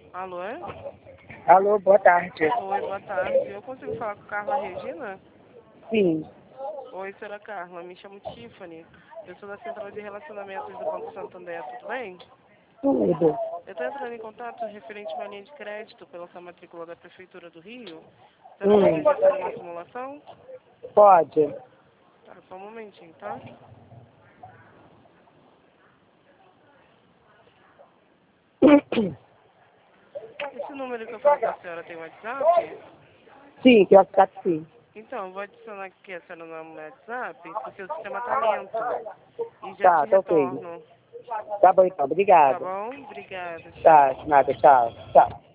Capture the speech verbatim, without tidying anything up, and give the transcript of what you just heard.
Alô? Alô, boa tarde. Oi, boa tarde. Eu consigo falar com Carla Regina? Sim, Oi, senhora Carla. Me chamo Tiffany. Eu sou da Central de Relacionamentos do Banco Santander, tudo bem? tudo. Eu estou entrando em contato referente a uma linha de crédito pela sua matrícula da Prefeitura do Rio. Você não Hum, poderia fazer uma simulação? pode. Tá, só um momentinho, tá? Esse número que eu falo com a senhora tem WhatsApp? Sim, pior que tá que sim. Então, eu vou adicionar aqui a senhora no WhatsApp, porque o sistema tá lento. E já te Tá, tá ok. retorno. Tá bom então, Tá obrigado. bom? Obrigada, tchau. Tá, nada, tchau. Tchau.